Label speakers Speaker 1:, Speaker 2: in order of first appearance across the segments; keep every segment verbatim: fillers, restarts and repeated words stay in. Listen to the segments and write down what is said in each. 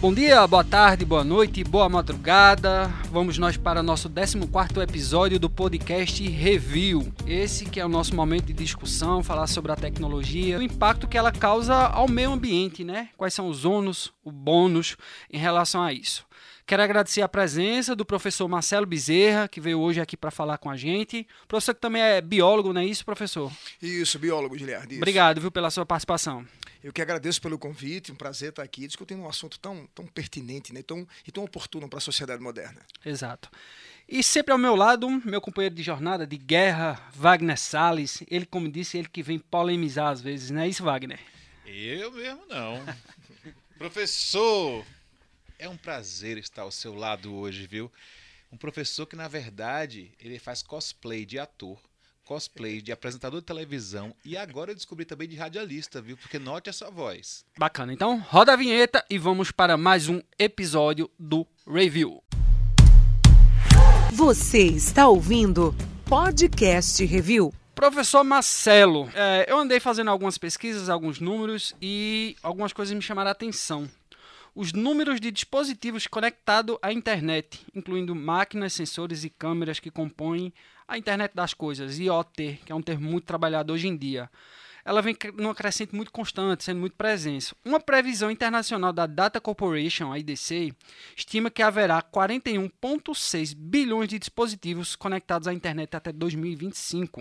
Speaker 1: Bom dia, boa tarde, boa noite, boa madrugada. Vamos nós para nosso décimo quarto episódio do podcast Review. Esse que é o nosso momento de discussão, falar sobre a tecnologia, o impacto que ela causa ao meio ambiente, né? Quais são os ônus, o bônus em relação a isso. Quero agradecer a presença do professor Marcelo Bezerra, que veio hoje aqui para falar com a gente. O professor que também é biólogo, não é isso, professor?
Speaker 2: Isso, biólogo, Giliardi.
Speaker 1: Obrigado, viu, pela sua participação.
Speaker 2: Eu que agradeço pelo convite, um prazer estar aqui discutindo um assunto tão, tão pertinente, né? tão, e tão oportuno para a sociedade moderna.
Speaker 1: Exato. E sempre ao meu lado, meu companheiro de jornada, de guerra, Wagner Salles. Ele, como disse, ele que vem polemizar às vezes, não é isso, Wagner?
Speaker 3: Eu mesmo não. Professor, é um prazer estar ao seu lado hoje, viu? Um professor que, na verdade, ele faz cosplay de ator, cosplay de apresentador de televisão e agora eu descobri também de radialista, viu? Porque note a sua voz.
Speaker 1: Bacana. Então, roda a vinheta e vamos para mais um episódio do Review.
Speaker 4: Você está ouvindo Podcast Review.
Speaker 1: Professor Marcelo, é, eu andei fazendo algumas pesquisas, alguns números e algumas coisas me chamaram a atenção. Os números de dispositivos conectados à internet, incluindo máquinas, sensores e câmeras que compõem a internet das coisas, I O T, que é um termo muito trabalhado hoje em dia. Ela vem numa crescente muito constante, sendo muito presente. Uma previsão internacional da Data Corporation, a I D C, estima que haverá quarenta e um vírgula seis bilhões de dispositivos conectados à internet até dois mil e vinte e cinco.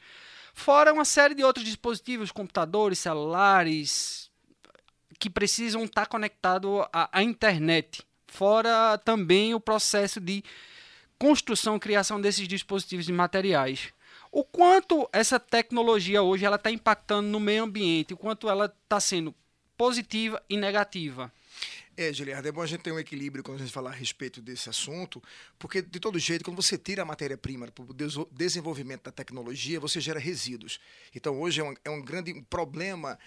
Speaker 1: Fora uma série de outros dispositivos, computadores, celulares, que precisam estar conectados à, à internet. Fora também o processo de construção e criação desses dispositivos e materiais. O quanto essa tecnologia hoje ela está impactando no meio ambiente, o quanto ela está sendo positiva e negativa.
Speaker 2: É, Giliardi, é bom a gente ter um equilíbrio quando a gente falar a respeito desse assunto, porque, de todo jeito, quando você tira a matéria-prima para o desenvolvimento da tecnologia, você gera resíduos. Então, hoje é um, é um grande problema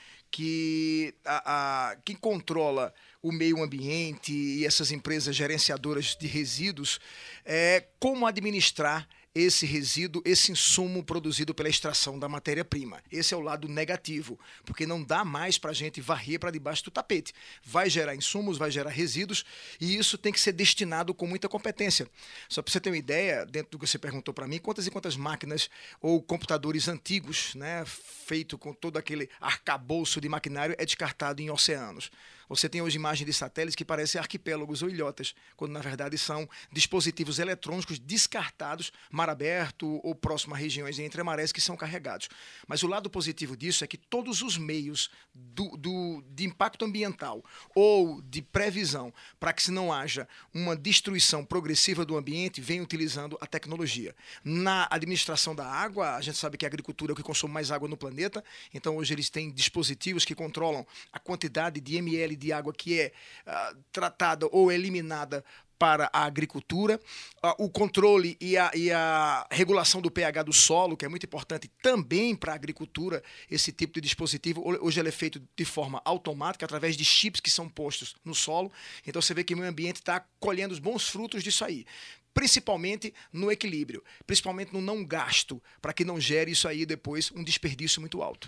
Speaker 2: que a, a, quem controla o meio ambiente e essas empresas gerenciadoras de resíduos é como administrar esse resíduo, esse insumo produzido pela extração da matéria-prima. Esse é o lado negativo, porque não dá mais para a gente varrer para debaixo do tapete. Vai gerar insumos, vai gerar resíduos, e isso tem que ser destinado com muita competência. Só para você ter uma ideia, dentro do que você perguntou para mim, quantas e quantas máquinas ou computadores antigos, né, feito com todo aquele arcabouço de maquinário, é descartado em oceanos. Você tem hoje imagens de satélites que parecem arquipélagos ou ilhotas, quando na verdade são dispositivos eletrônicos descartados, mar aberto ou próximo a regiões entre marés que são carregados. Mas o lado positivo disso é que todos os meios do, do, de impacto ambiental ou de previsão para que se não haja uma destruição progressiva do ambiente vem utilizando a tecnologia. Na administração da água, a gente sabe que a agricultura é o que consome mais água no planeta, então hoje eles têm dispositivos que controlam a quantidade de ml de água que é uh, tratada ou eliminada para a agricultura, uh, o controle e a, e a regulação do pH do solo, que é muito importante também para a agricultura, esse tipo de dispositivo, hoje ele é feito de forma automática, através de chips que são postos no solo, então você vê que o meio ambiente está colhendo os bons frutos disso aí. Principalmente no equilíbrio, principalmente no não gasto, para que não gere isso aí depois um desperdício muito alto.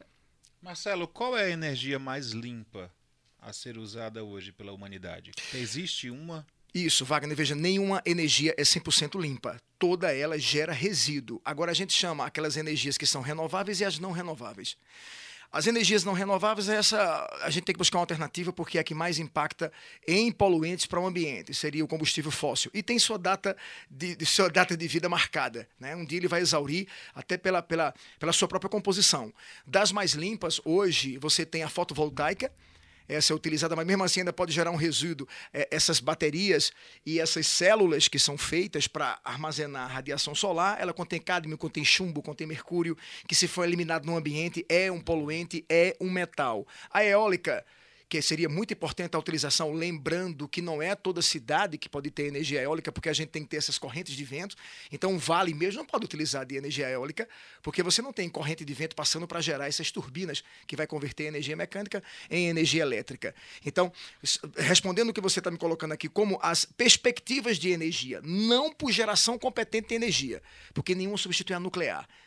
Speaker 3: Marcelo, qual é a energia mais limpa a ser usada hoje pela humanidade? Existe uma?
Speaker 2: Isso, Wagner, veja, nenhuma energia é cem por cento limpa. Toda ela gera resíduo. Agora a gente chama aquelas energias que são renováveis e as não renováveis. As energias não renováveis, essa, a gente tem que buscar uma alternativa porque é a que mais impacta em poluentes para o ambiente. Seria o combustível fóssil. E tem sua data de, de, sua data de vida marcada, né? Um dia ele vai exaurir até pela, pela, pela sua própria composição. Das mais limpas, hoje, você tem a fotovoltaica. Essa é utilizada, mas mesmo assim ainda pode gerar um resíduo. É, essas baterias e essas células que são feitas para armazenar radiação solar, ela contém cádmio, contém chumbo, contém mercúrio, que se for eliminado no ambiente é um poluente, é um metal. A eólica, que seria muito importante a utilização, lembrando que não é toda cidade que pode ter energia eólica, porque a gente tem que ter essas correntes de vento. Então, um vale mesmo não pode utilizar de energia eólica, porque você não tem corrente de vento passando para gerar essas turbinas, que vai converter energia mecânica em energia elétrica. Então, respondendo o que você está me colocando aqui, como as perspectivas de energia, não por geração competente de energia, porque nenhum substitui a nuclear.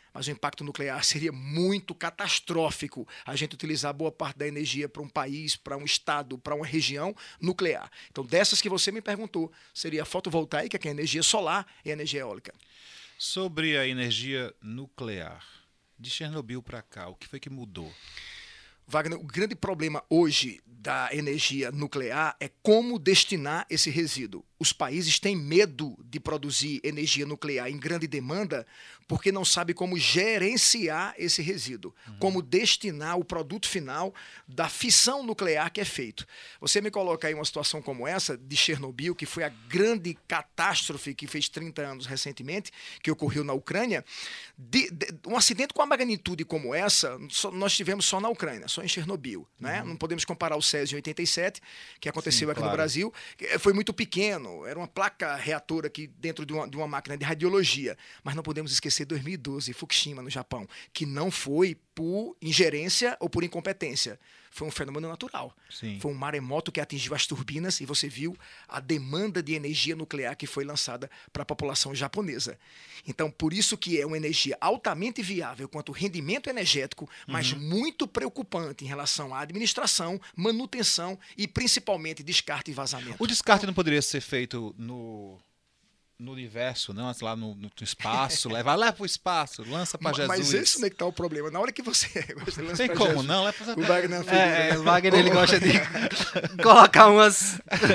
Speaker 2: mas o impacto nuclear seria muito catastrófico a gente utilizar boa parte da energia para um país, para um estado, para uma região nuclear. Então, dessas que você me perguntou, seria a fotovoltaica, que é a energia solar, e a energia eólica.
Speaker 3: Sobre a energia nuclear, de Chernobyl para cá, o que foi que mudou?
Speaker 2: Wagner, o grande problema hoje da energia nuclear é como destinar esse resíduo. Os países têm medo de produzir energia nuclear em grande demanda porque não sabem como gerenciar esse resíduo, uhum. como destinar o produto final da fissão nuclear que é feito. Você me coloca aí uma situação como essa de Chernobyl, que foi a grande catástrofe que fez trinta anos recentemente, que ocorreu na Ucrânia. De, de, um acidente com a magnitude como essa, só, nós tivemos só na Ucrânia, só em Chernobyl. Uhum. Né? Não podemos comparar o Césio em oitenta e sete, que aconteceu Sim, aqui claro. no Brasil. Foi muito pequeno. Era uma placa reatora aqui dentro de uma, de uma máquina de radiologia. Mas não podemos esquecer dois mil e doze, Fukushima, no Japão, que não foi por ingerência ou por incompetência. Foi um fenômeno natural.
Speaker 3: Sim.
Speaker 2: Foi um maremoto que atingiu as turbinas e você viu a demanda de energia nuclear que foi lançada para a população japonesa. Então, por isso que é uma energia altamente viável quanto rendimento energético, mas uhum. muito preocupante em relação à administração, manutenção e, principalmente, descarte e vazamento.
Speaker 3: O descarte não poderia ser feito no... no universo, não, lá no, no espaço, leva lá para o espaço, lança para Jesus.
Speaker 2: Mas esse não é que está o problema. Na hora que você, você lança
Speaker 3: tem como,
Speaker 2: Jesus,
Speaker 3: não? Leva pra...
Speaker 2: O Wagner,
Speaker 1: é, é, o Wagner ele gosta de colocar umas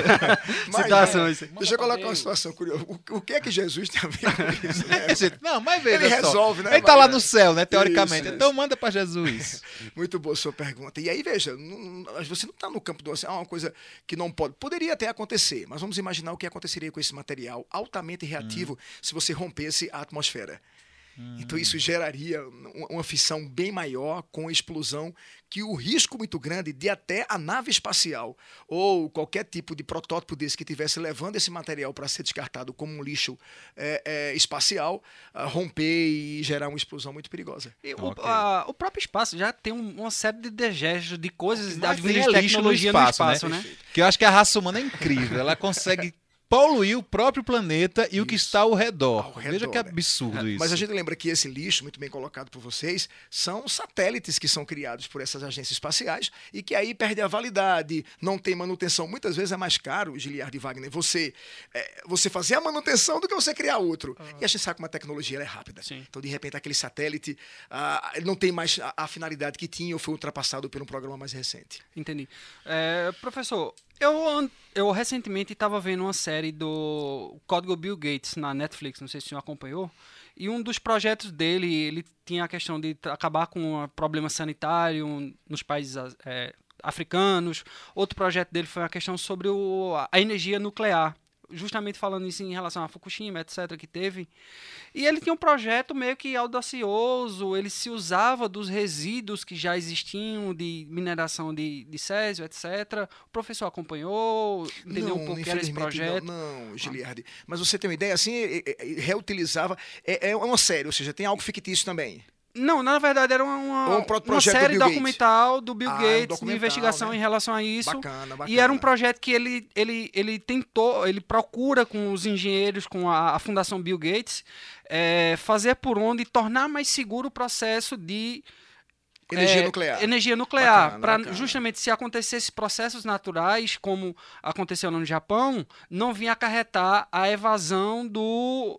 Speaker 2: mas,
Speaker 1: situações.
Speaker 2: É, deixa eu colocar uma situação curiosa. O, o que é que Jesus tem a ver com isso? Né?
Speaker 3: Não, mas veja
Speaker 2: ele
Speaker 3: só.
Speaker 2: resolve, né?
Speaker 3: Ele está lá no céu, né, teoricamente.
Speaker 2: Isso,
Speaker 3: então
Speaker 2: isso.
Speaker 3: manda para Jesus.
Speaker 2: Muito boa a sua pergunta. E aí, veja, não, você não está no campo do assim, ah, uma coisa que não pode. Poderia até acontecer, mas vamos imaginar o que aconteceria com esse material altamente reativo hum. se você rompesse a atmosfera. Hum. Então isso geraria uma fissão bem maior com explosão, que o risco muito grande de até a nave espacial ou qualquer tipo de protótipo desse que estivesse levando esse material para ser descartado como um lixo é, é, espacial, uh, romper e gerar uma explosão muito perigosa.
Speaker 1: E o,
Speaker 3: okay.
Speaker 1: a, o próprio espaço já tem um, uma série de degestos, de coisas,
Speaker 3: da
Speaker 1: de tecnologia no espaço, no espaço
Speaker 3: né?
Speaker 1: né?
Speaker 3: Que eu acho que a raça humana é incrível, ela consegue poluir o próprio planeta e isso. o que está ao redor. Ao redor Veja que absurdo né? isso.
Speaker 2: Mas a gente lembra que esse lixo, muito bem colocado por vocês, são satélites que são criados por essas agências espaciais e que aí perde a validade, não tem manutenção. Muitas vezes é mais caro, Giliardi e Wagner, você, é, você fazer a manutenção do que você criar outro. Uhum. E a gente sabe como a tecnologia ela é rápida.
Speaker 1: Sim.
Speaker 2: Então, de repente, aquele satélite ah, não tem mais a, a finalidade que tinha ou foi ultrapassado por um programa mais recente.
Speaker 1: Entendi. É, professor, eu, eu recentemente estava vendo uma série do Código Bill Gates na Netflix, não sei se o senhor acompanhou, e um dos projetos dele, ele tinha a questão de acabar com o problema sanitário nos países é, africanos. Outro projeto dele foi a questão sobre o, a energia nuclear, justamente falando isso em relação a Fukushima, etcétera, que teve. E ele tinha um projeto meio que audacioso, ele se usava dos resíduos que já existiam de mineração de, de césio, etcétera. O professor acompanhou, entendeu
Speaker 2: não,
Speaker 1: um pouco que era esse projeto?
Speaker 2: Não, não Giliardi. Ah. Mas você tem uma ideia, assim, reutilizava, é, é uma série, ou seja, tem algo fictício também.
Speaker 1: Não, na verdade era uma,
Speaker 2: um
Speaker 1: uma série
Speaker 2: do
Speaker 1: documental do Bill
Speaker 2: ah,
Speaker 1: Gates
Speaker 2: um
Speaker 1: de investigação
Speaker 2: né?
Speaker 1: em relação a isso.
Speaker 2: Bacana, bacana.
Speaker 1: E era um projeto que ele, ele, ele tentou, ele procura com os engenheiros, com a, a Fundação Bill Gates, é, fazer por onde tornar mais seguro o processo de
Speaker 2: energia
Speaker 1: é,
Speaker 2: nuclear.
Speaker 1: Energia nuclear, para
Speaker 2: justamente
Speaker 1: se acontecesse processos naturais, como aconteceu no Japão, não vir acarretar a evasão do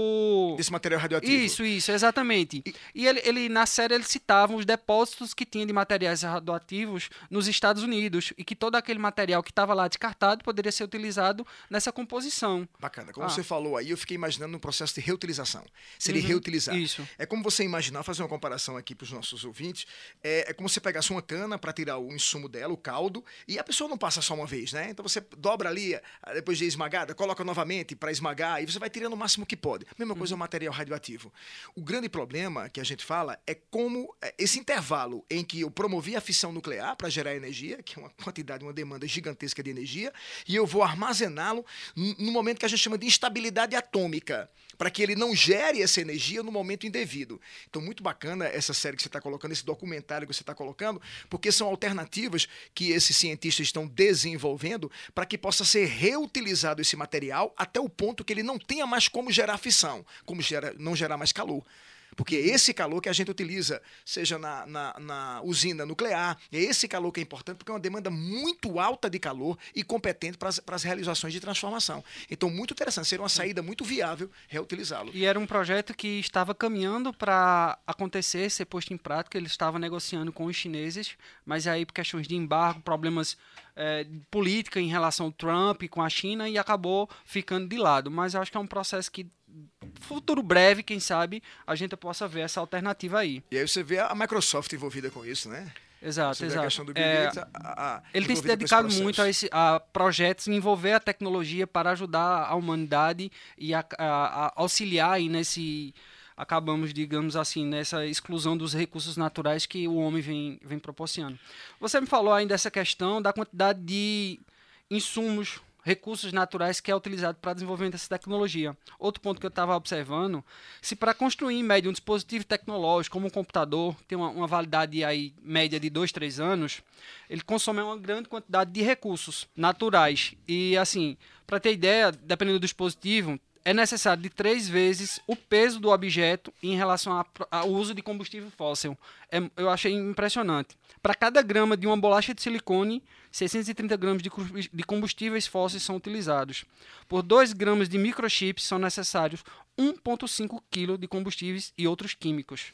Speaker 1: do
Speaker 2: desse material radioativo.
Speaker 1: Isso, isso, exatamente. E, e ele, ele, na série, ele citava os depósitos que tinha de materiais radioativos nos Estados Unidos e que todo aquele material que estava lá descartado poderia ser utilizado nessa composição.
Speaker 2: Bacana. Como
Speaker 1: ah.
Speaker 2: você falou aí, eu fiquei imaginando um processo de reutilização. Seria
Speaker 1: uhum,
Speaker 2: reutilizar.
Speaker 1: Isso.
Speaker 2: É como você imaginar, fazer uma comparação aqui para os nossos ouvintes, é, é como se pegasse uma cana para tirar o insumo dela, o caldo, e a pessoa não passa só uma vez, né? Então você dobra ali, depois de esmagada, coloca novamente para esmagar, e você vai tirando o máximo que pode. Mesma coisa é o material radioativo. O grande problema que a gente fala é como esse intervalo em que eu promovi a fissão nuclear para gerar energia, que é uma quantidade, uma demanda gigantesca de energia, e eu vou armazená-lo no momento que a gente chama de instabilidade atômica, para que ele não gere essa energia no momento indevido. Então, muito bacana essa série que você está colocando, esse documentário que você está colocando, porque são alternativas que esses cientistas estão desenvolvendo para que possa ser reutilizado esse material até o ponto que ele não tenha mais como gerar fissão, como gera, não gerar mais calor. Porque é esse calor que a gente utiliza, seja na, na, na usina nuclear, é esse calor que é importante, porque é uma demanda muito alta de calor e competente para as realizações de transformação. Então, muito interessante, seria uma saída muito viável reutilizá-lo.
Speaker 1: E era um projeto que estava caminhando para acontecer, ser posto em prática. Ele estava negociando com os chineses, mas aí por questões de embargo, problemas é, de política em relação ao Trump com a China, e acabou ficando de lado. Mas eu acho que é um processo que, futuro breve, quem sabe, a gente possa ver essa alternativa aí.
Speaker 2: E aí você vê a Microsoft envolvida com isso, né?
Speaker 1: Exato,
Speaker 2: Você vê
Speaker 1: exato.
Speaker 2: a questão do Bill
Speaker 1: É,
Speaker 2: Gates, a- a-
Speaker 1: ele tem se
Speaker 2: envolvida com esse
Speaker 1: dedicado
Speaker 2: processo.
Speaker 1: muito a, esse, a projetos, envolver a tecnologia para ajudar a humanidade e a, a- a auxiliar aí nesse, acabamos, digamos assim, nessa exclusão dos recursos naturais que o homem vem, vem proporcionando. Você me falou ainda dessa questão da quantidade de insumos, recursos naturais que é utilizado para desenvolvimento dessa tecnologia. Outro ponto que eu estava observando, se para construir em média um dispositivo tecnológico como um computador, tem uma, uma validade aí média de dois, três anos, ele consome uma grande quantidade de recursos naturais. E assim, para ter ideia, dependendo do dispositivo, é necessário de três vezes o peso do objeto em relação a- ao uso de combustível fóssil. É, eu achei impressionante. Para cada grama de uma bolacha de silicone, seiscentos e trinta gramas de cu- de combustíveis fósseis são utilizados. Por dois gramas de microchips são necessários um vírgula cinco quilos de combustíveis e outros químicos.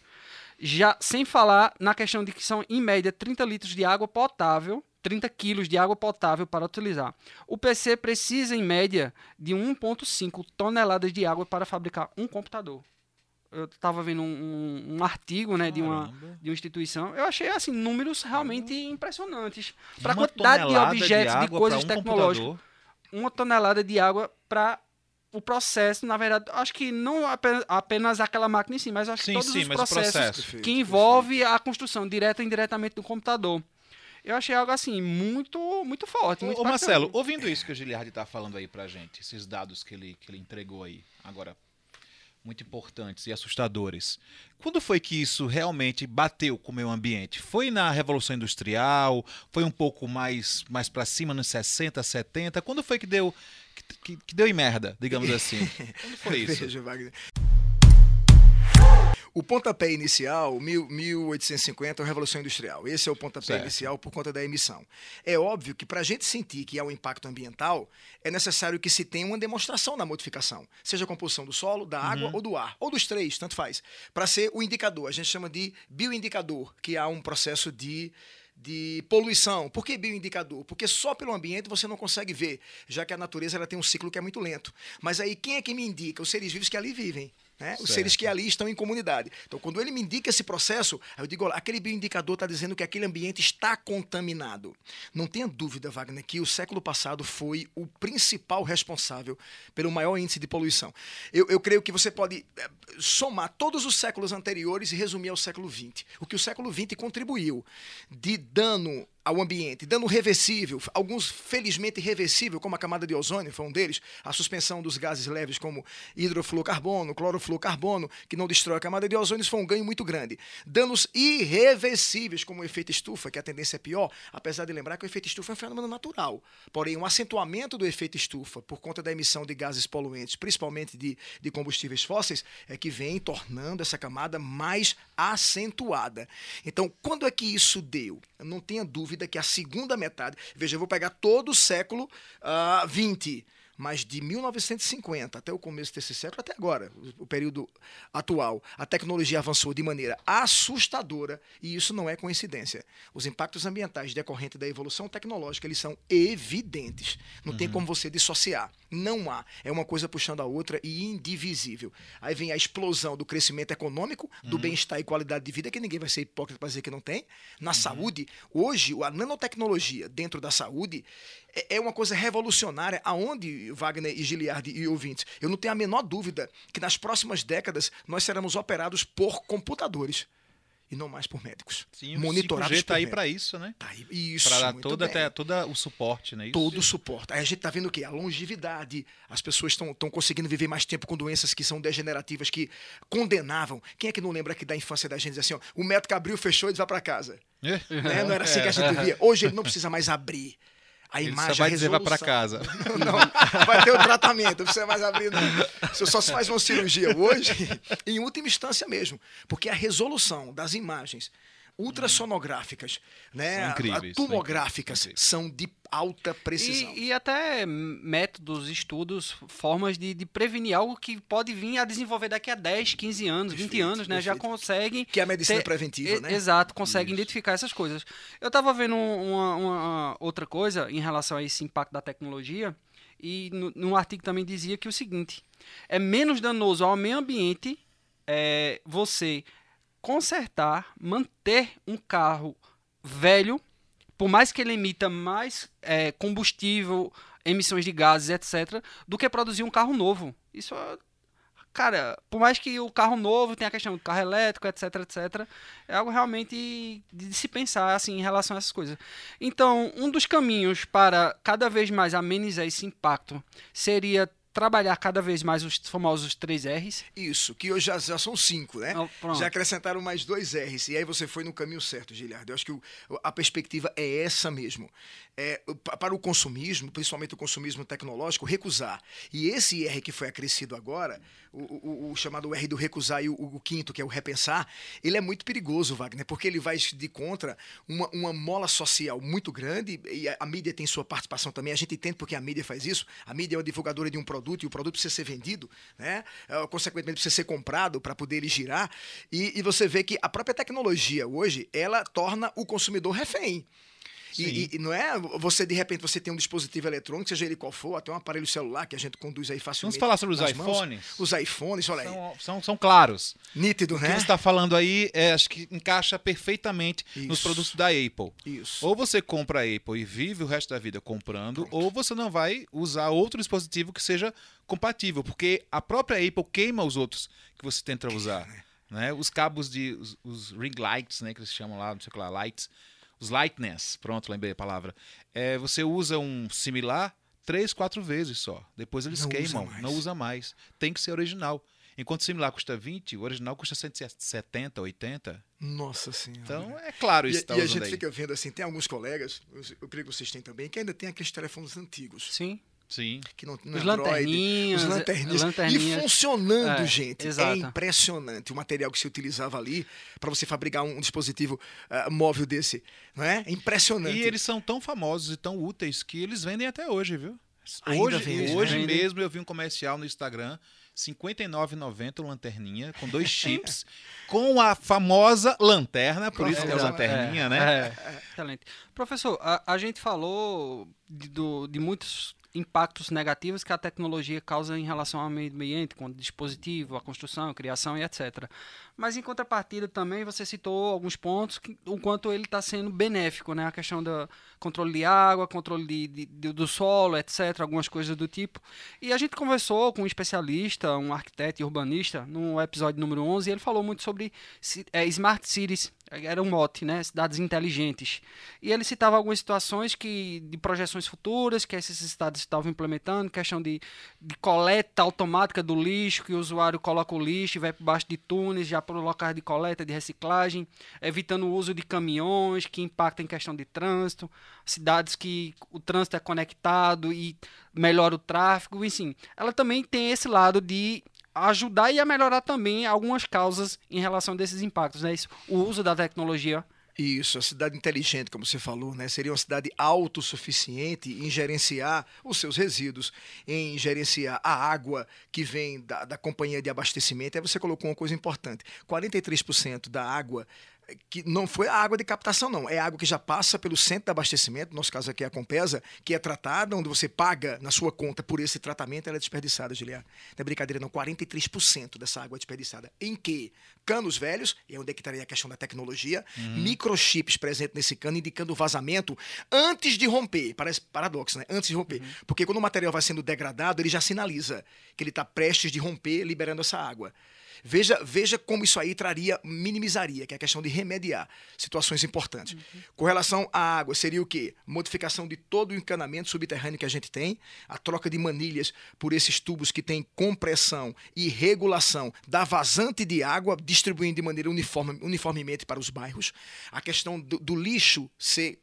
Speaker 1: Já sem falar na questão de que são, em média, trinta litros de água potável, trinta quilos de água potável para utilizar. O P C precisa, em média, de um vírgula cinco toneladas de água para fabricar um computador. Eu estava vendo um, um- um artigo, né, de, uma,
Speaker 3: Caramba.
Speaker 1: de uma instituição. Eu achei assim, números realmente impressionantes. Para a
Speaker 3: Uma
Speaker 1: quantidade de
Speaker 3: tonelada
Speaker 1: objetos, de,
Speaker 3: água
Speaker 1: coisas
Speaker 3: pra um
Speaker 1: tecnológicas.
Speaker 3: computador.
Speaker 1: Uma tonelada de água para o processo, na verdade, acho que não apenas, apenas aquela máquina em si, mas acho
Speaker 3: Sim,
Speaker 1: que todos
Speaker 3: sim,
Speaker 1: os
Speaker 3: mas o
Speaker 1: processos
Speaker 3: processo.
Speaker 2: Perfeito,
Speaker 1: que envolve a construção direta ou indiretamente do computador. Eu achei algo assim muito, muito forte. Muito
Speaker 3: Ô, ô,
Speaker 1: bacana.
Speaker 3: Marcelo, ouvindo isso que o Giliardi está falando aí pra gente, esses dados que ele, que ele entregou aí, agora, muito importantes e assustadores. Quando foi que isso realmente bateu com o meio ambiente? Foi na Revolução Industrial? Foi um pouco mais, mais para cima, nos sessenta, setenta? Quando foi que deu, que, que, que deu em merda, digamos assim? Quando foi isso?
Speaker 2: Veja, Wagner. O pontapé inicial, mil- 1850, é a Revolução Industrial. Esse é o pontapé
Speaker 3: Certo.
Speaker 2: inicial por conta da emissão. É óbvio que para a gente sentir que há um impacto ambiental, é necessário que se tenha uma demonstração da modificação, seja a composição do solo, da água ou do ar, ou dos três, tanto faz, para ser o indicador. A gente chama de bioindicador, que há um processo de de poluição. Por que bioindicador? Porque só pelo ambiente você não consegue ver, já que a natureza ela tem um ciclo que é muito lento. Mas aí quem é que me indica? Os seres vivos que ali vivem. Né? Os
Speaker 3: Certo.
Speaker 2: seres que ali estão em comunidade. Então, quando ele me indica esse processo, aí eu digo, olha, aquele bioindicador está dizendo que aquele ambiente está contaminado. Não tenha dúvida, Wagner, que o século passado foi o principal responsável pelo maior índice de poluição. Eu, eu creio que você pode eh, somar todos os séculos anteriores e resumir ao século vinte. O que o século vinte contribuiu de dano ao ambiente, dano reversível, alguns felizmente reversível, como a camada de ozônio, foi um deles, a suspensão dos gases leves como hidrofluorcarbono, clorofluorcarbono, que não destrói a camada de ozônio, isso foi um ganho muito grande. Danos irreversíveis, como o efeito estufa, que a tendência é pior, apesar de lembrar que o efeito estufa é um fenômeno natural. Porém, um acentuamento do efeito estufa por conta da emissão de gases poluentes, principalmente de, de combustíveis fósseis, é que vem tornando essa camada mais acentuada. Então, quando é que isso deu? Não tenha dúvida que a segunda metade, veja, eu vou pegar todo o século uh, vinte, mas de mil novecentos e cinquenta até o começo desse século, até agora, o, o período atual, a tecnologia avançou de maneira assustadora e isso não é coincidência. Os impactos ambientais decorrentes da evolução tecnológica, eles são evidentes. Não
Speaker 3: Uhum.
Speaker 2: tem como você dissociar. Não há. É uma coisa puxando a outra e indivisível. Aí vem a explosão do crescimento econômico, do
Speaker 3: Uhum.
Speaker 2: bem-estar e qualidade de vida, que ninguém vai ser hipócrita para dizer que não tem. Na
Speaker 3: Uhum.
Speaker 2: saúde, hoje, a nanotecnologia dentro da saúde é é uma coisa revolucionária, aonde, Wagner e Giliardi e ouvintes, eu não tenho a menor dúvida que nas próximas décadas nós seremos operados por computadores e não mais por médicos.
Speaker 3: Sim, o
Speaker 2: monitorados
Speaker 3: cinco G tá
Speaker 2: por
Speaker 3: aí
Speaker 2: médicos.
Speaker 3: para isso, né?
Speaker 2: Tá aí, isso,
Speaker 3: Para dar
Speaker 2: muito
Speaker 3: toda,
Speaker 2: bem.
Speaker 3: até, todo o suporte, né? Isso.
Speaker 2: Todo o suporte. Aí a gente está vendo o quê? A longevidade. As pessoas estão conseguindo viver mais tempo com doenças que são degenerativas, que condenavam. Quem é que não lembra que da infância da gente diz assim, ó, o médico abriu, fechou e vai para casa?
Speaker 3: É.
Speaker 2: Né? Não era assim que a gente via. Hoje ele não precisa mais abrir. A
Speaker 3: Ele
Speaker 2: imagem,
Speaker 3: só vai
Speaker 2: a
Speaker 3: dizer, vai pra
Speaker 2: resolução.
Speaker 3: casa.
Speaker 2: Não, vai ter o tratamento, não precisa mais abrir, não. Você só se faz uma cirurgia hoje, em última instância mesmo, porque a resolução das imagens ultrassonográficas, né,
Speaker 3: São incríveis,
Speaker 2: tomográficas,
Speaker 3: são incríveis.
Speaker 2: são de alta precisão.
Speaker 1: E, e até métodos, estudos, formas de, de prevenir algo que pode vir a desenvolver daqui a dez, quinze anos, vinte
Speaker 2: Perfeito,
Speaker 1: anos, né? Já
Speaker 2: perfeito.
Speaker 1: conseguem...
Speaker 2: Que é a medicina
Speaker 1: ter-
Speaker 2: preventiva,
Speaker 1: e-
Speaker 2: né?
Speaker 1: Exato, conseguem
Speaker 3: Isso.
Speaker 1: identificar essas coisas. Eu estava vendo uma, uma outra coisa em relação a esse impacto da tecnologia, e no, num artigo também dizia que o seguinte, é menos danoso ao meio ambiente é, você consertar, manter um carro velho, por mais que ele emita mais é, combustível, emissões de gases, etcétera, do que produzir um carro novo. Isso, é- cara, por mais que o carro novo tenha a questão do carro elétrico, etc, etcétera, é algo realmente de se pensar assim em relação a essas coisas. Então, um dos caminhos para cada vez mais amenizar esse impacto seria trabalhar cada vez mais os famosos três R's.
Speaker 2: Isso, que hoje já, já são cinco, né?
Speaker 1: Ah, pronto.
Speaker 2: Já acrescentaram mais dois R's. E aí você foi no caminho certo, Giliardo. Eu acho que o- a perspectiva é essa mesmo. É, pa- para o consumismo, principalmente o consumismo tecnológico, recusar. E esse R que foi acrescido agora, o, o- o chamado R do recusar e o, o quinto, que é o repensar, ele é muito perigoso, Wagner, porque ele vai de contra uma, uma mola social muito grande, e a, a mídia tem sua participação também. A gente entende porque a mídia faz isso. A mídia é uma divulgadora de um produto e o produto precisa ser vendido, né? É, consequentemente precisa ser comprado para poder ele girar. E, e você vê que a própria tecnologia hoje, ela torna o consumidor refém. E, e- e não é você, de repente, você tem um dispositivo eletrônico, seja ele qual for, até um aparelho celular que a gente conduz aí facilmente.
Speaker 3: Vamos falar sobre os
Speaker 2: nas mãos.
Speaker 3: iPhones?
Speaker 2: Os iPhones, olha aí.
Speaker 3: São, são, são claros.
Speaker 2: Nítido,
Speaker 3: O que
Speaker 2: né?
Speaker 3: você está falando aí, é, acho que encaixa perfeitamente nos
Speaker 2: Isso.
Speaker 3: produtos da Apple.
Speaker 2: Isso.
Speaker 3: Ou você compra a Apple e vive o resto da vida comprando, ou você não vai usar outro dispositivo que seja compatível, porque a própria Apple queima os outros que você tenta usar. Né? Os cabos de... Os, os ring lights, né, que eles chamam lá, não sei o que lá, lights. Os lightness, pronto, lembrei a palavra. É, você usa um similar três, quatro vezes só. Depois eles
Speaker 2: Não usa
Speaker 3: queimam,
Speaker 2: mais.
Speaker 3: não usa mais. Tem que ser original. Enquanto o similar custa vinte, o original custa cento e setenta, oitenta.
Speaker 2: Nossa Senhora.
Speaker 3: Então é claro isso
Speaker 2: E,
Speaker 3: que tá
Speaker 2: e a
Speaker 3: usando
Speaker 2: gente
Speaker 3: aí.
Speaker 2: fica vendo assim, tem alguns colegas, eu, eu creio que vocês têm também, que ainda tem aqueles telefones antigos.
Speaker 1: Sim.
Speaker 3: Sim.
Speaker 2: Que não, não
Speaker 1: Os
Speaker 2: é Android,
Speaker 1: lanterninhas,
Speaker 2: os lanterninhas.
Speaker 1: lanterninhas.
Speaker 2: E funcionando,
Speaker 1: É,
Speaker 2: gente.
Speaker 1: exato.
Speaker 2: É impressionante o material que se utilizava ali para você fabricar um dispositivo ah, móvel desse. Não é? É impressionante.
Speaker 3: E eles são tão famosos e tão úteis que eles vendem até hoje, viu?
Speaker 2: Ainda
Speaker 3: Hoje,
Speaker 2: vende, né?
Speaker 3: hoje
Speaker 1: Vendem.
Speaker 3: mesmo eu vi um comercial no Instagram, cinquenta e nove reais e noventa centavos lanterninha, com dois chips, com a famosa lanterna, por isso que é
Speaker 2: Exato.
Speaker 3: lanterninha,
Speaker 1: É,
Speaker 3: né?
Speaker 1: é. Excelente. Professor, a, a gente falou de, do- de muitos impactos negativos que a tecnologia causa em relação ao meio ambiente, com o dispositivo, a construção, a criação e etcétera. Mas em contrapartida também você citou alguns pontos que, o quanto ele está sendo benéfico, né? A questão do controle de água, controle de, de- de- do solo, etcétera. Algumas coisas do tipo. E a gente conversou com um especialista, um arquiteto e urbanista, no episódio número onze, e ele falou muito sobre ci- é, Smart Cities, era um mote, né? Cidades inteligentes. E ele citava algumas situações que, de projeções futuras que esses estados estavam implementando, questão de, de coleta automática do lixo, que o usuário coloca o lixo e vai por baixo de túneis, já para o local de coleta, de reciclagem, evitando o uso de caminhões, que impacta em questão de trânsito, cidades que o trânsito é conectado e melhora o tráfego, enfim. Ela também tem esse lado de ajudar e a melhorar também algumas causas em relação a desses impactos, né? Isso, o uso da tecnologia.
Speaker 2: Isso, a cidade inteligente, como você falou, né? Seria uma cidade autossuficiente em gerenciar os seus resíduos, em gerenciar a água que vem da, da companhia de abastecimento. Aí você colocou uma coisa importante: quarenta e três por cento da água que não foi a água de captação, não. É a água que já passa pelo centro de abastecimento, no nosso caso aqui é a Compesa, que é tratada, onde você paga na sua conta por esse tratamento, ela é desperdiçada, Giliar. Não é brincadeira, não. quarenta e três por cento dessa água é desperdiçada. Em quê? Canos velhos, e é onde é que estaria a questão da tecnologia,
Speaker 3: Uhum.
Speaker 2: microchips presentes nesse cano, indicando o vazamento antes de romper. Parece paradoxo, né? Antes de romper.
Speaker 3: Uhum.
Speaker 2: Porque quando o material vai sendo degradado, ele já sinaliza que ele está prestes de romper, liberando essa água. Veja, veja como isso aí traria, minimizaria, que é a questão de remediar situações importantes. Uhum. Com relação à água, seria o quê? Modificação de todo o encanamento subterrâneo que a gente tem, a troca de manilhas por esses tubos que têm compressão e regulação da vazante de água, distribuindo de maneira uniforme, uniformemente para os bairros. A questão do, do lixo ser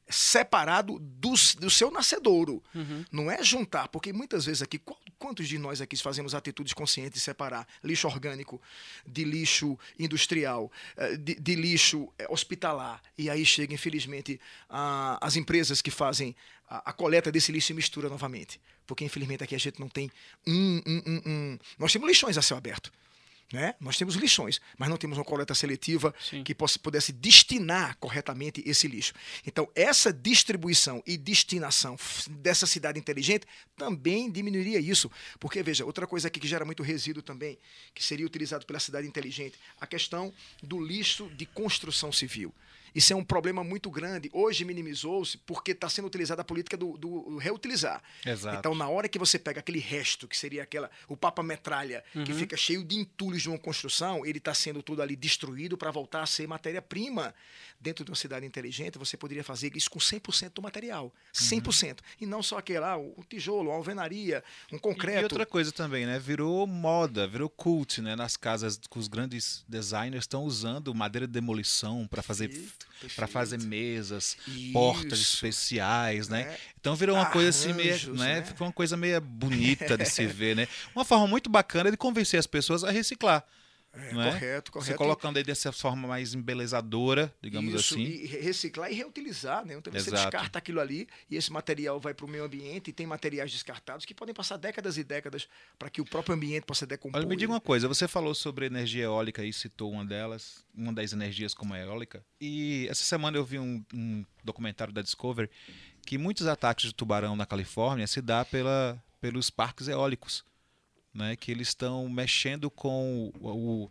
Speaker 2: separado do, do seu nascedouro.
Speaker 1: Uhum.
Speaker 2: Não é juntar, porque muitas vezes aqui, qual, quantos de nós aqui fazemos atitudes conscientes de separar lixo orgânico de lixo industrial, de, de lixo hospitalar, e aí chega, infelizmente, a, as empresas que fazem a, a coleta desse lixo e mistura novamente. Porque, infelizmente, aqui a gente não tem um... um, um, um... Nós temos lixões a céu aberto. Né? Nós temos lixões, mas não temos uma coleta seletiva
Speaker 1: Sim.
Speaker 2: que possa, pudesse destinar corretamente esse lixo. Então, essa distribuição e destinação dessa cidade inteligente também diminuiria isso. Porque, veja, outra coisa aqui que gera muito resíduo também, que seria utilizado pela cidade inteligente, a questão do lixo de construção civil. Isso é um problema muito grande. Hoje minimizou-se porque está sendo utilizada a política do, do reutilizar.
Speaker 3: Exato.
Speaker 2: Então, na hora que você pega aquele resto, que seria aquela, o papa-metralha, uhum. que fica cheio de entulhos de uma construção, ele está sendo tudo ali destruído para voltar a ser matéria-prima. Dentro de uma cidade inteligente, você poderia fazer isso com cem por cento do material. cem por cento. Uhum. E não só aquele lá, o tijolo, a alvenaria, um concreto.
Speaker 3: E outra coisa também, né? Virou moda, virou cult, né? Nas casas que os grandes designers estão usando madeira de demolição para fazer... para fazer mesas, Isso. portas especiais, né? É. Então virou uma coisa assim meio, né? né? Ficou uma coisa meio bonita de se ver, né? Uma forma muito bacana de convencer as pessoas a reciclar.
Speaker 2: É,
Speaker 3: não é?
Speaker 2: Correto, correto.
Speaker 3: Você colocando aí dessa forma mais embelezadora, digamos
Speaker 2: Isso,
Speaker 3: assim.
Speaker 2: E reciclar e reutilizar, né? Então você
Speaker 3: Exato.
Speaker 2: descarta aquilo ali e esse material vai para o meio ambiente e tem materiais descartados que podem passar décadas e décadas para que o próprio ambiente possa decompor.
Speaker 3: Olha, me diga uma coisa, você falou sobre energia eólica e citou uma delas, uma das energias como a eólica. E essa semana eu vi um, um documentário da Discovery que muitos ataques de tubarão na Califórnia se dá pela, pelos parques eólicos, né? Que eles estão mexendo com o, o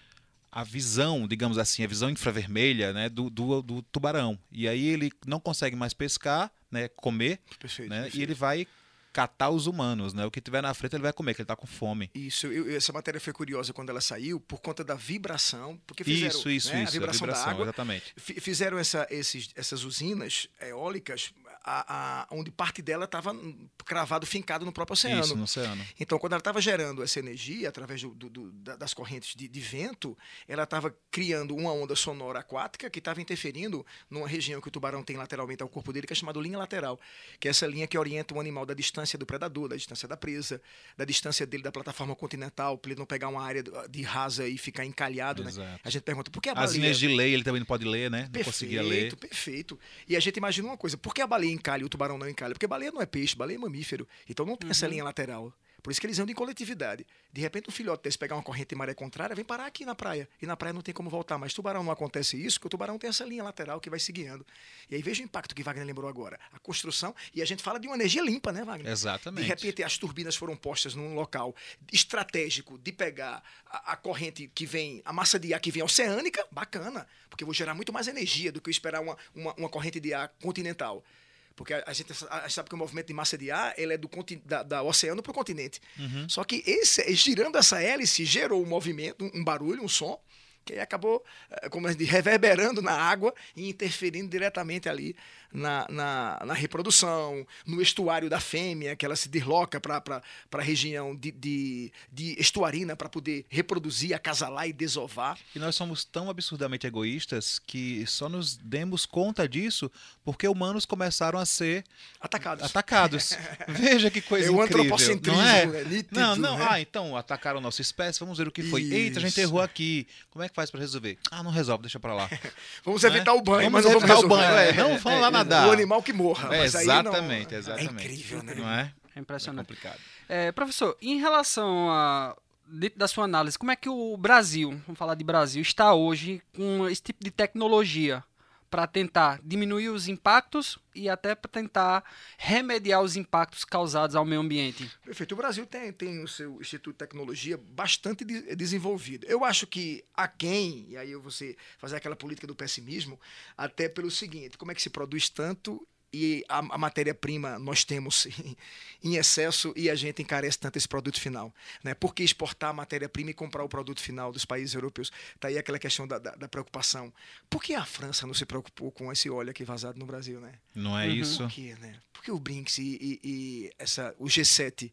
Speaker 3: a visão, digamos assim, a visão infravermelha, né, do, do, do tubarão. E aí ele não consegue mais pescar, né, comer,
Speaker 2: perfeito,
Speaker 3: né,
Speaker 2: perfeito.
Speaker 3: e ele vai catar os humanos, né? O que tiver na frente ele vai comer, que ele está com fome.
Speaker 2: Isso, eu, essa matéria foi curiosa quando ela saiu, por conta da vibração, porque fizeram
Speaker 3: isso, isso,
Speaker 2: né,
Speaker 3: isso,
Speaker 2: a vibração,
Speaker 3: a vibração
Speaker 2: da água,
Speaker 3: exatamente.
Speaker 2: Fizeram essa, esses, essas usinas eólicas, a, a, onde parte dela estava cravado, fincado no próprio oceano.
Speaker 3: Isso, no oceano.
Speaker 2: Então, quando ela estava gerando essa energia, através do, do, do, das correntes de, de vento, ela estava criando uma onda sonora aquática que estava interferindo numa região que o tubarão tem lateralmente ao corpo dele, que é chamada linha lateral, que é essa linha que orienta o animal da distância do predador, da distância da presa, da distância dele da plataforma continental, para ele não pegar uma área de rasa e ficar encalhado. Né?
Speaker 3: A
Speaker 2: gente pergunta, por que a
Speaker 3: baleia... As linhas de lei ele também não pode ler, né? Não
Speaker 2: perfeito,
Speaker 3: conseguia ler.
Speaker 2: Perfeito. E a gente imagina uma coisa, por que a baleia encalha e o tubarão não encalha? Porque baleia não é peixe, baleia é mamífero. Então não tem uhum. essa linha lateral. Por isso que eles andam em coletividade. De repente um filhote desse pegar uma corrente em maré contrária, vem parar aqui na praia. E na praia não tem como voltar. Mas tubarão não acontece isso, porque o tubarão tem essa linha lateral que vai se guiando. E aí veja o impacto que Wagner lembrou agora. A construção, e a gente fala de uma energia limpa, né, Wagner?
Speaker 3: Exatamente.
Speaker 2: De repente as turbinas foram postas num local estratégico de pegar a, a corrente que vem, a massa de ar que vem oceânica, bacana. Porque eu vou gerar muito mais energia do que eu esperar uma, uma, uma corrente de ar continental. Porque a gente, a gente sabe que o movimento de massa de ar ele é do, da, da oceano para o continente. Uhum. Só que esse, girando essa hélice gerou um movimento, um, um barulho, um som, que aí acabou, como a gente diz, reverberando na água e interferindo diretamente ali na, na, na reprodução, no estuário da fêmea, que ela se desloca para a região de, de, de estuarina para poder reproduzir, acasalar e desovar.
Speaker 3: E nós somos tão absurdamente egoístas que só nos demos conta disso porque humanos começaram a ser
Speaker 2: atacados.
Speaker 3: atacados. Veja que coisa
Speaker 2: é o
Speaker 3: incrível.
Speaker 2: Antropocentrismo,
Speaker 3: não é?
Speaker 2: É nítido,
Speaker 3: não, não.
Speaker 2: Né?
Speaker 3: Ah, então atacaram a nossa espécie, vamos ver o que foi.
Speaker 2: Isso.
Speaker 3: Eita, a gente errou aqui. Como é que faz para resolver? Ah, não resolve, deixa para lá.
Speaker 2: Vamos evitar é? o banho,
Speaker 3: vamos
Speaker 2: mas não
Speaker 3: evitar
Speaker 2: vamos
Speaker 3: o banho. É, não vamos lá nadar.
Speaker 2: O animal que morra.
Speaker 3: É,
Speaker 2: mas
Speaker 3: exatamente,
Speaker 2: aí não...
Speaker 3: exatamente.
Speaker 2: É incrível, né?
Speaker 3: Não é?
Speaker 1: É impressionante.
Speaker 3: É complicado.
Speaker 1: É, professor, em relação a, dentro da sua análise, como é que o Brasil, vamos falar de Brasil, está hoje com esse tipo de tecnologia para tentar diminuir os impactos e até para tentar remediar os impactos causados ao meio ambiente?
Speaker 2: Perfeito. O Brasil tem, tem o seu Instituto de Tecnologia bastante de, desenvolvido. Eu acho que há quem, e aí eu vou fazer aquela política do pessimismo, até pelo seguinte, como é que se produz tanto e a, a matéria-prima nós temos em, em excesso e a gente encarece tanto esse produto final, né? Por que exportar a matéria-prima e comprar o produto final dos países europeus? Está aí aquela questão da, da, da preocupação. Por que a França não se preocupou com esse óleo aqui vazado no Brasil, né?
Speaker 3: Não é
Speaker 2: uhum.
Speaker 3: isso?
Speaker 2: Por que, né? Por que o Brinks e, e, e essa, o G sete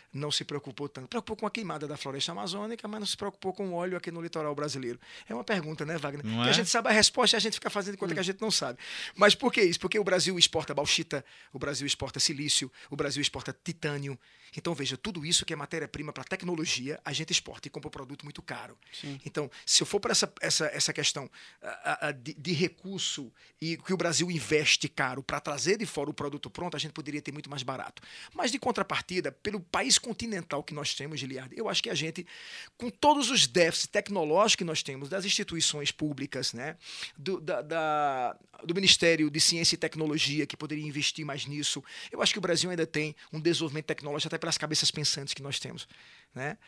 Speaker 2: não se preocupou tanto. Preocupou com a queimada da floresta amazônica, mas não se preocupou com o óleo aqui no litoral brasileiro. É uma pergunta, né, Wagner?
Speaker 3: Não
Speaker 2: que
Speaker 3: é?
Speaker 2: a gente sabe a resposta e a gente fica fazendo de conta que a gente não sabe. Mas por que isso? Porque o Brasil exporta bauxita, o Brasil exporta silício, o Brasil exporta titânio. Então, veja, tudo isso que é matéria-prima para tecnologia, a gente exporta e compra um produto muito caro.
Speaker 1: Sim.
Speaker 2: Então, se eu for para essa, essa, essa questão a, a, de, de recurso e que o Brasil investe caro para trazer de fora o produto pronto, a gente poderia ter muito mais barato. Mas, de contrapartida, pelo país continental que nós temos, Giliardi, eu acho que a gente, com todos os déficits tecnológicos que nós temos, das instituições públicas, né, do, da, da, do Ministério de Ciência e Tecnologia, que poderia investir mais nisso, eu acho que o Brasil ainda tem um desenvolvimento tecnológico até pelas cabeças pensantes que nós temos, né?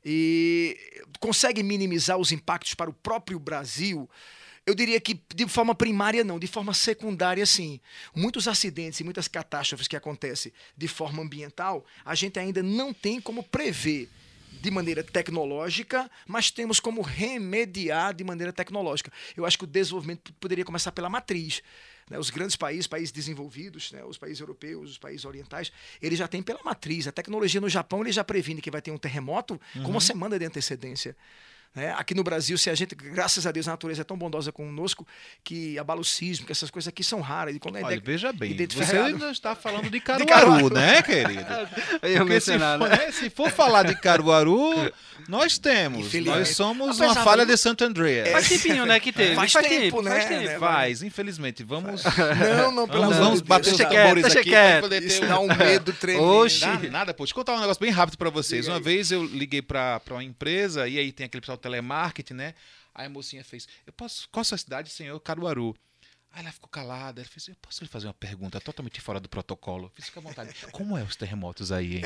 Speaker 2: E consegue minimizar os impactos para o próprio Brasil. Eu diria que de forma primária não, de forma secundária sim. Muitos acidentes e muitas catástrofes que acontecem de forma ambiental, a gente ainda não tem como prever de maneira tecnológica, mas temos como remediar de maneira tecnológica. Eu acho que o desenvolvimento poderia começar pela matriz. Né, os grandes países, países desenvolvidos, né, os países europeus, os países orientais, eles já têm pela matriz. A tecnologia no Japão, ele já previne que vai ter um terremoto uhum. com uma semana de antecedência. Né? Aqui no Brasil, se a gente, graças a Deus, a natureza é tão bondosa conosco que abala o sismo, que essas coisas aqui são raras. E quando é
Speaker 3: Olha,
Speaker 2: de...
Speaker 3: veja bem, você
Speaker 2: ainda
Speaker 3: ainda está falando de Caruaru,
Speaker 2: de Caruaru.
Speaker 3: né, querido?
Speaker 1: Eu ia
Speaker 3: Porque se
Speaker 1: mencionar,
Speaker 3: for,
Speaker 1: né?
Speaker 3: né, se for falar de Caruaru, nós temos.
Speaker 2: Infelizmente.
Speaker 3: Nós somos
Speaker 2: Apesar
Speaker 3: uma falha
Speaker 2: do-
Speaker 3: de Santo Andreas.
Speaker 1: Faz tempinho, né, que teve.
Speaker 2: Faz tempo, né,
Speaker 1: faz tempo.
Speaker 2: né?
Speaker 3: Faz, infelizmente. Vamos,
Speaker 2: Não, não, pelo
Speaker 3: vamos,
Speaker 2: amor
Speaker 3: vamos
Speaker 2: de
Speaker 3: bater
Speaker 2: Deus.
Speaker 3: os
Speaker 1: Deixa
Speaker 3: tambores
Speaker 1: quieto,
Speaker 3: aqui
Speaker 1: deixa
Speaker 3: para
Speaker 1: quieto.
Speaker 3: poder ter
Speaker 2: Isso
Speaker 3: um...
Speaker 2: dá um medo tremendo.
Speaker 1: Oxi.
Speaker 3: Dá nada, pô. Deixa eu contar um negócio bem rápido pra vocês.
Speaker 2: Diga
Speaker 3: Uma
Speaker 2: aí.
Speaker 3: vez eu liguei pra, pra uma empresa e aí tem aquele pessoal do telemarketing, né? Aí a mocinha fez, eu posso, qual a sua cidade, senhor? Caruaru. Aí ela ficou calada, ela fez, eu posso lhe fazer uma pergunta totalmente fora do protocolo? Fiz, fica à vontade. Como é os terremotos aí, hein?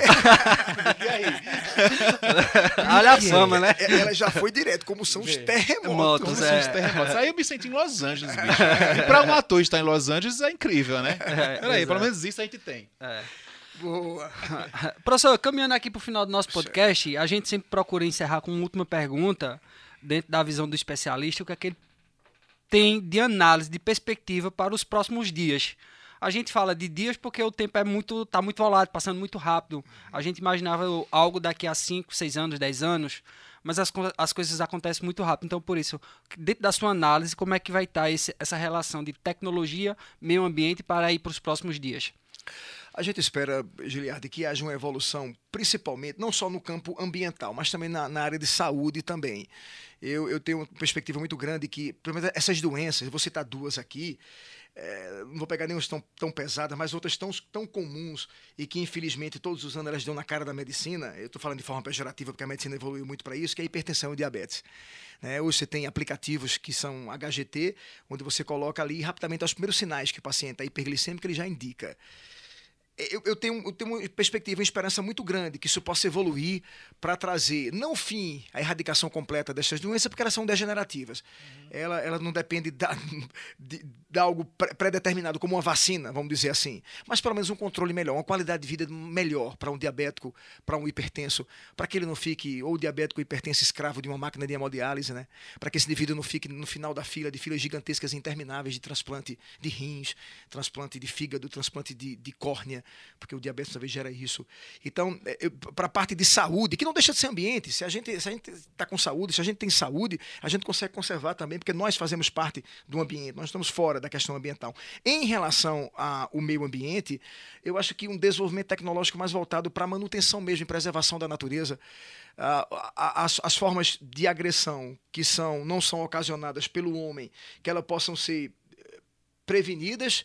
Speaker 2: E aí?
Speaker 1: Olha a fama, né?
Speaker 2: É, Ela já foi direto, como são os
Speaker 3: Vê.
Speaker 2: terremotos.
Speaker 1: Motos,
Speaker 3: Como
Speaker 1: é.
Speaker 3: são os terremotos? Aí eu me senti em Los Angeles, bicho. E pra um ator estar em Los Angeles é incrível, né?
Speaker 1: É,
Speaker 3: Peraí, pelo
Speaker 1: exato.
Speaker 3: menos isso a gente tem.
Speaker 1: É.
Speaker 2: Boa.
Speaker 1: Professor, caminhando aqui para o final do nosso podcast, a gente sempre procura encerrar com uma última pergunta, dentro da visão do especialista, o que é que ele tem de análise, de perspectiva para os próximos dias. A gente fala de dias porque o tempo é muito, tá muito volátil, passando muito rápido. A gente imaginava algo daqui a cinco, seis anos, dez anos, mas as, co- as coisas acontecem muito rápido. Então, por isso, dentro da sua análise, como é que vai estar esse, essa relação de tecnologia, meio ambiente para ir para os próximos dias?
Speaker 2: A gente espera, Giliardi, que haja uma evolução, principalmente, não só no campo ambiental, mas também na, na área de saúde também. Eu, eu tenho uma perspectiva muito grande que, pelo menos essas doenças, eu vou citar duas aqui, é, não vou pegar nenhuma tão, tão pesadas, mas outras tão, tão comuns e que, infelizmente, todos os anos elas dão na cara da medicina. Eu estou falando de forma pejorativa porque a medicina evoluiu muito para isso, que é a hipertensão e diabetes. Né? Hoje você tem aplicativos que são H G T, onde você coloca ali rapidamente os primeiros sinais que o paciente é hiperglicêmico, ele já indica. Eu, eu, tenho, eu tenho uma perspectiva, uma esperança muito grande que isso possa evoluir para trazer, não o fim, a erradicação completa dessas doenças, porque elas são degenerativas. Uhum. Ela, ela não depende da, de, de algo pré- pré-determinado, como uma vacina, vamos dizer assim. Mas pelo menos um controle melhor, uma qualidade de vida melhor para um diabético, para um hipertenso, para que ele não fique, ou diabético ou hipertenso, escravo de uma máquina de hemodiálise, né? Para que esse indivíduo não fique no final da fila, de filas gigantescas e intermináveis de transplante de rins, transplante de fígado, transplante de, de córnea, porque o diabetes talvez gera isso. Então, para a parte de saúde, que não deixa de ser ambiente, se a gente se a gente está com saúde, se a gente tem saúde, a gente consegue conservar também, porque nós fazemos parte do ambiente, nós estamos fora da questão ambiental. Em relação ao meio ambiente, eu acho que um desenvolvimento tecnológico mais voltado para a manutenção mesmo e preservação da natureza, uh, as, as formas de agressão que são, não são ocasionadas pelo homem, que elas possam ser prevenidas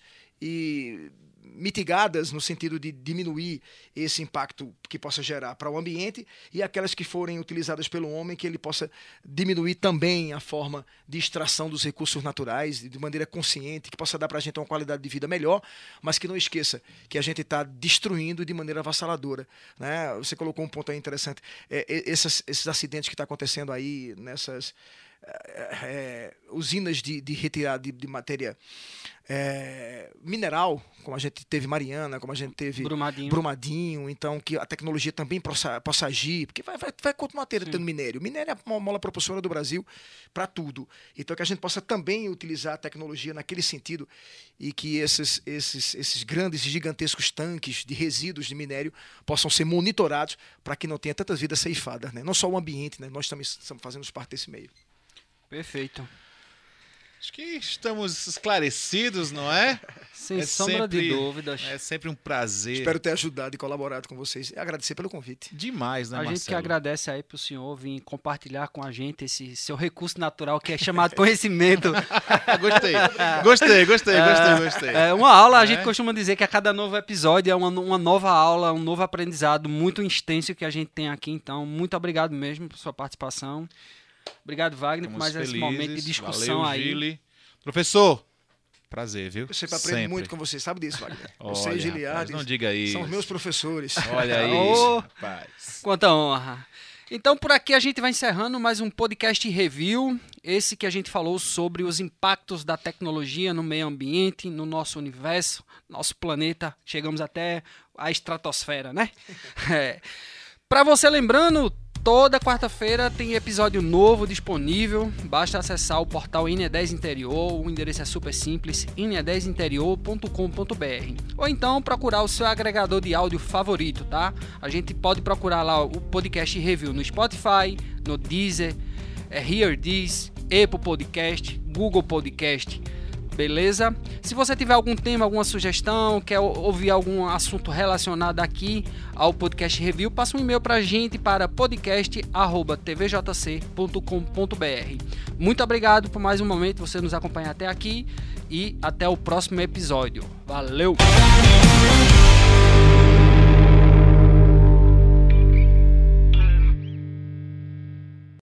Speaker 2: e mitigadas no sentido de diminuir esse impacto que possa gerar para o ambiente, e aquelas que forem utilizadas pelo homem, que ele possa diminuir também a forma de extração dos recursos naturais de maneira consciente, que possa dar para a gente uma qualidade de vida melhor, mas que não esqueça que a gente está destruindo de maneira avassaladora. Né? Você colocou um ponto aí interessante, é, esses, esses acidentes que estão acontecendo aí nessas é, usinas de, de retirada de, de matéria é, mineral, como a gente teve Mariana, como a gente teve
Speaker 1: Brumadinho.
Speaker 2: Brumadinho, então que a tecnologia também possa, possa agir, porque vai, vai, vai continuar tendo, tendo minério. Minério é uma mola propulsora do Brasil para tudo. Então que a gente possa também utilizar a tecnologia naquele sentido e que esses, esses, esses grandes e gigantescos tanques de resíduos de minério possam ser monitorados para que não tenha tantas vidas ceifadas, né? Não só o ambiente, né? Nós também estamos fazendo parte desse meio.
Speaker 1: Perfeito.
Speaker 3: Acho que estamos esclarecidos, não é?
Speaker 1: Sem
Speaker 3: É
Speaker 1: sombra
Speaker 3: sempre-
Speaker 1: de dúvidas.
Speaker 3: É sempre um prazer.
Speaker 2: Espero ter ajudado e colaborado com vocês e agradecer pelo convite.
Speaker 3: Demais, né,
Speaker 1: A
Speaker 3: Marcelo?
Speaker 1: gente que agradece aí pro senhor vir compartilhar com a gente esse seu recurso natural que é chamado conhecimento.
Speaker 3: Gostei, gostei, gostei, gostei, gostei.
Speaker 1: É uma aula, a
Speaker 3: É?
Speaker 1: gente costuma dizer que a cada novo episódio é uma, uma nova aula, um novo aprendizado muito extenso que a gente tem aqui. Então, muito obrigado mesmo por sua participação. Obrigado, Wagner, por
Speaker 3: Estamos
Speaker 1: mais esse
Speaker 3: felizes.
Speaker 1: momento de discussão
Speaker 3: Valeu,
Speaker 1: aí.
Speaker 3: Gili. Professor, prazer, viu?
Speaker 2: Eu sempre aprendo muito com vocês, sabe disso, Wagner? Você
Speaker 3: Olha,
Speaker 2: e Giliardi
Speaker 3: rapaz, não diga isso.
Speaker 2: são os meus professores.
Speaker 3: Olha aí,
Speaker 1: Ô.
Speaker 3: rapaz.
Speaker 1: Quanta honra. Então, por aqui a gente vai encerrando mais um podcast review. Esse que a gente falou sobre os impactos da tecnologia no meio ambiente, no nosso universo, nosso planeta. Chegamos até a estratosfera, né? É. Para você lembrando, toda quarta-feira tem episódio novo disponível. Basta acessar o portal N E dez Interior. O endereço é super simples, N E dez interior ponto com ponto b r. Ou então procurar o seu agregador de áudio favorito, tá? A gente pode procurar lá o podcast review no Spotify, no Deezer, é Hear This, Apple Podcast, Google Podcast. Beleza? Se você tiver algum tema, alguma sugestão, quer ouvir algum assunto relacionado aqui ao podcast review, passa um e-mail pra gente para podcast arroba t v j c ponto com ponto b r. Muito obrigado por mais um momento você nos acompanhar até aqui e até o próximo episódio. Valeu!